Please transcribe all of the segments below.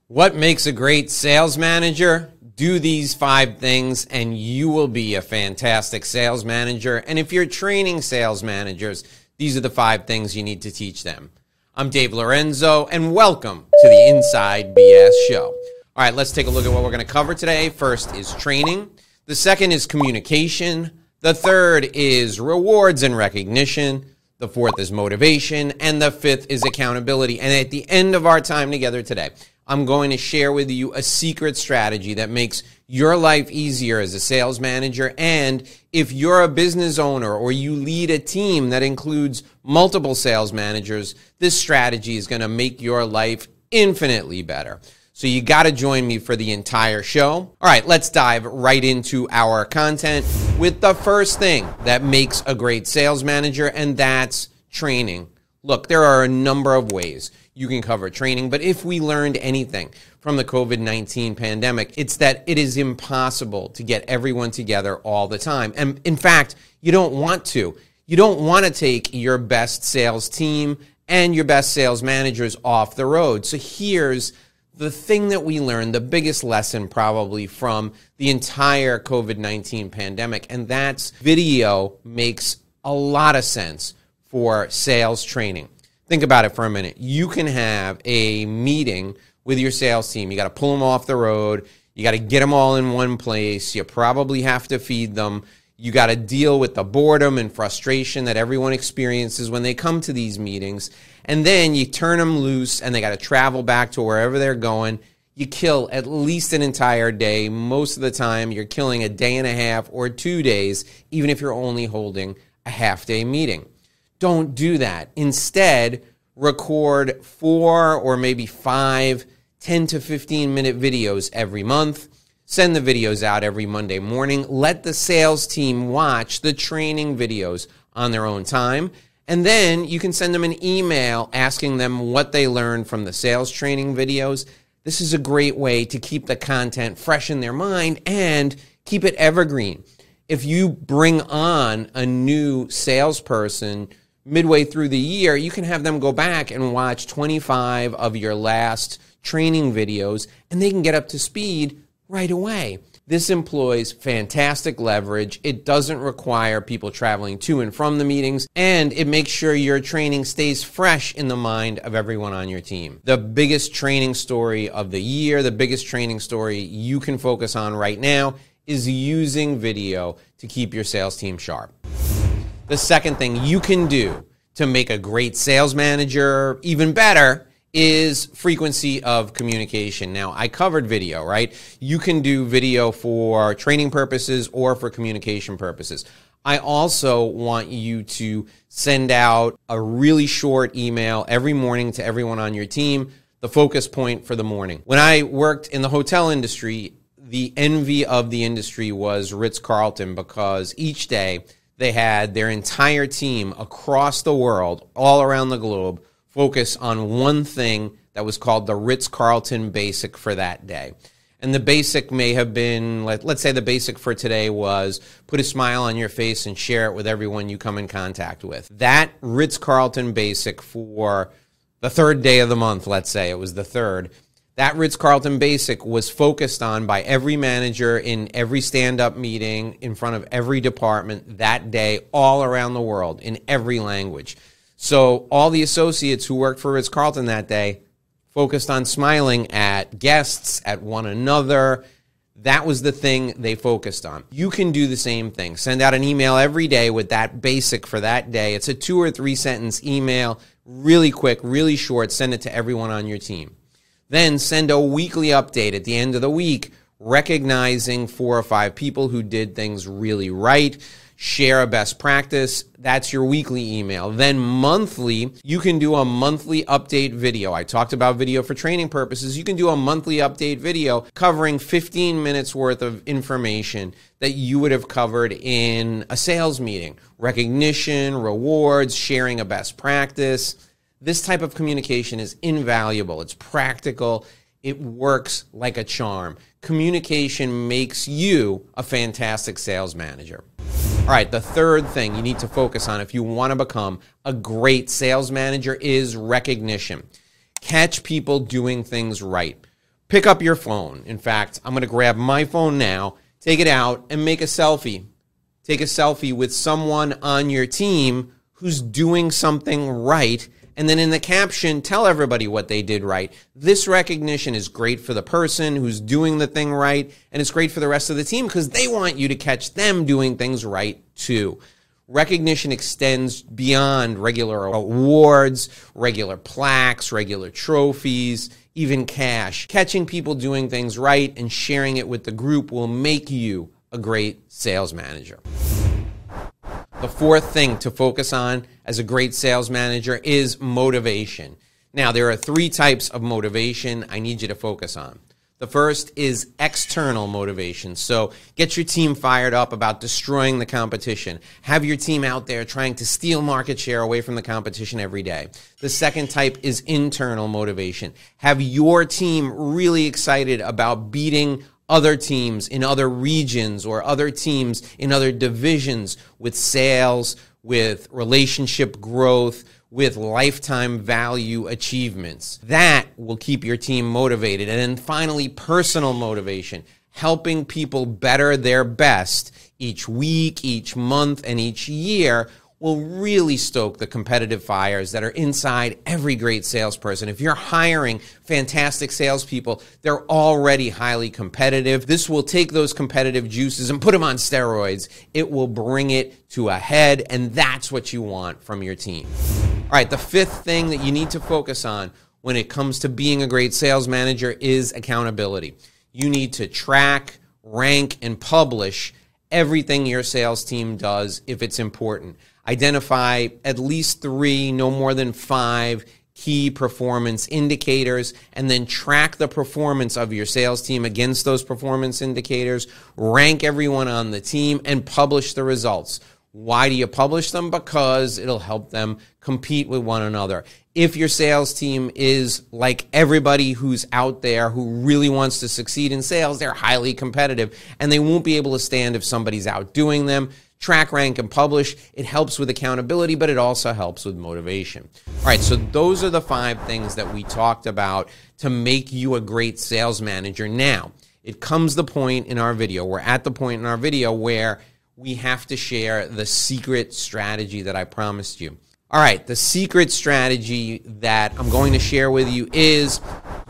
What makes a great sales manager? Do these 5 things and you will be a fantastic sales manager. And if you're training sales managers, these are the 5 things you need to teach them. I'm Dave Lorenzo, and welcome to the Inside BS Show. All right, let's take a look at what we're going to cover today. First is training. The second is communication. The third is rewards and recognition. The fourth is motivation. And the fifth is accountability. And at the end of our time together today, I'm going to share with you a secret strategy that makes your life easier as a sales manager. And if you're a business owner or you lead a team that includes multiple sales managers, this strategy is going to make your life infinitely better. So you got to join me for the entire show. All right, let's dive right into our content with the first thing that makes a great sales manager, and that's training. Look, there are a number of ways you can cover training, but if we learned anything from the COVID-19 pandemic, it's that it is impossible to get everyone together all the time. And in fact, you don't want to. You don't want to take your best sales team and your best sales managers off the road. So here's the thing that we learned, the biggest lesson probably from the entire COVID-19 pandemic, and that's video makes a lot of sense for sales training. Think about it for a minute. You can have a meeting with your sales team. You got to pull them off the road. You got to get them all in one place. You probably have to feed them. You got to deal with the boredom and frustration that everyone experiences when they come to these meetings. And then you turn them loose and they got to travel back to wherever they're going. You kill at least an entire day. Most of the time, you're killing a day and a half or 2 days, even if you're only holding a half-day meeting. Don't do that. Instead, record 4 or maybe 5 10 to 15-minute videos every month. Send the videos out every Monday morning. Let the sales team watch the training videos on their own time. And then you can send them an email asking them what they learned from the sales training videos. This is a great way to keep the content fresh in their mind and keep it evergreen. If you bring on a new salesperson midway through the year, you can have them go back and watch 25 of your last training videos, and they can get up to speed right away. This employs fantastic leverage. It doesn't require people traveling to and from the meetings, and it makes sure your training stays fresh in the mind of everyone on your team. The biggest training story of the year, the biggest training story you can focus on right now is using video to keep your sales team sharp. The second thing you can do to make a great sales manager even better is frequency of communication. Now, I covered video, right? You can do video for training purposes or for communication purposes. I also want you to send out a really short email every morning to everyone on your team, the focus point for the morning. When I worked in the hotel industry, the envy of the industry was Ritz-Carlton, because each day they had their entire team across the world, all around the globe, focus on one thing that was called the Ritz-Carlton Basic for that day. And the basic may have been, let's say the basic for today was put a smile on your face and share it with everyone you come in contact with. That Ritz-Carlton Basic for the third day of the month, let's say it was the third, that Ritz-Carlton Basic was focused on by every manager in every stand-up meeting in front of every department that day, all around the world, in every language. So all the associates who worked for Ritz-Carlton that day focused on smiling at guests, at one another. That was the thing they focused on. You can do the same thing. Send out an email every day with that basic for that day. It's a 2 or 3 sentence email, really quick, really short. Send it to everyone on your team. Then send a weekly update at the end of the week, recognizing 4 or 5 people who did things really right. Share a best practice. That's your weekly email. Then monthly, you can do a monthly update video. I talked about video for training purposes. You can do a monthly update video covering 15 minutes worth of information that you would have covered in a sales meeting. Recognition, rewards, sharing a best practice. This type of communication is invaluable. It's practical. It works like a charm. Communication makes you a fantastic sales manager. All right, the third thing you need to focus on if you want to become a great sales manager is recognition. Catch people doing things right. Pick up your phone. In fact, I'm going to grab my phone now, take it out, and make a selfie. Take a selfie with someone on your team who's doing something right, and then in the caption, tell everybody what they did right. This recognition is great for the person who's doing the thing right, and it's great for the rest of the team because they want you to catch them doing things right too. Recognition extends beyond regular awards, regular plaques, regular trophies, even cash. Catching people doing things right and sharing it with the group will make you a great sales manager. The fourth thing to focus on as a great sales manager is motivation. Now, there are 3 types of motivation I need you to focus on. The first is external motivation. So get your team fired up about destroying the competition. Have your team out there trying to steal market share away from the competition every day. The second type is internal motivation. Have your team really excited about beating other teams in other regions or other teams in other divisions with sales, with relationship growth, with lifetime value achievements. That will keep your team motivated. And then finally, personal motivation, helping people better their best each week, each month, and each year will really stoke the competitive fires that are inside every great salesperson. If you're hiring fantastic salespeople, they're already highly competitive. This will take those competitive juices and put them on steroids. It will bring it to a head, and that's what you want from your team. All right, the 5th thing that you need to focus on when it comes to being a great sales manager is accountability. You need to track, rank, and publish everything your sales team does if it's important. Identify at least 3, no more than 5 key performance indicators, and then track the performance of your sales team against those performance indicators. Rank everyone on the team and publish the results. Why do you publish them? Because it'll help them compete with one another. If your sales team is like everybody who's out there who really wants to succeed in sales, they're highly competitive, and they won't be able to stand if somebody's outdoing them. Track, rank, and publish. It helps with accountability, but it also helps with motivation. All right, so those are the 5 things that we talked about to make you a great sales manager. Now, it comes the point in our video, we're at the point in our video where we have to share the secret strategy that I promised you. All right, the secret strategy that I'm going to share with you is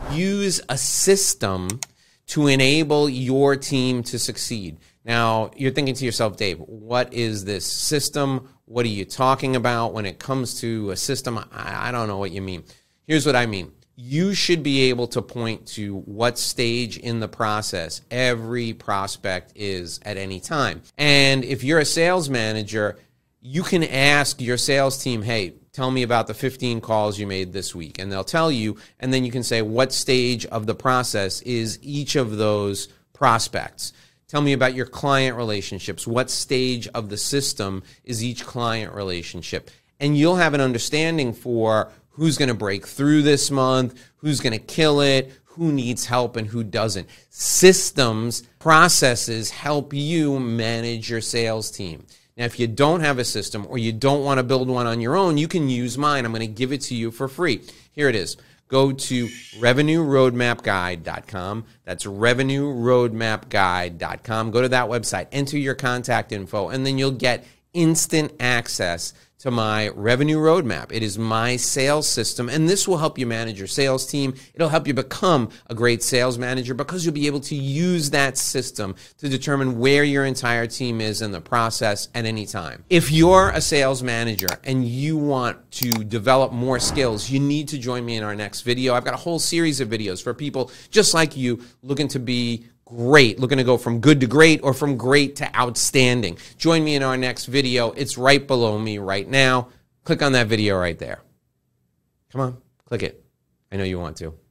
use a system to enable your team to succeed. Now, you're thinking to yourself, Dave, what is this system? What are you talking about when it comes to a system? I don't know what you mean. Here's what I mean. You should be able to point to what stage in the process every prospect is at any time. And if you're a sales manager, you can ask your sales team, hey, tell me about the 15 calls you made this week. And they'll tell you, and then you can say, what stage of the process is each of those prospects? Tell me about your client relationships. What stage of the system is each client relationship? And you'll have an understanding for who's going to break through this month, who's going to kill it, who needs help and who doesn't. Systems, processes help you manage your sales team. Now, if you don't have a system or you don't want to build one on your own, you can use mine. I'm going to give it to you for free. Here it is. Go to revenueroadmapguide.com. That's revenueroadmapguide.com. Go to that website, enter your contact info, and then you'll get instant access to my revenue roadmap. It is my sales system, and this will help you manage your sales team. It'll help you become a great sales manager because you'll be able to use that system to determine where your entire team is in the process at any time. If you're a sales manager and you want to develop more skills, you need to join me in our next video. I've got a whole series of videos for people just like you looking to be great, looking to go from good to great or from great to outstanding. Join me in our next video. It's right below me right now. Click on that video right there. Come on, click it. I know you want to.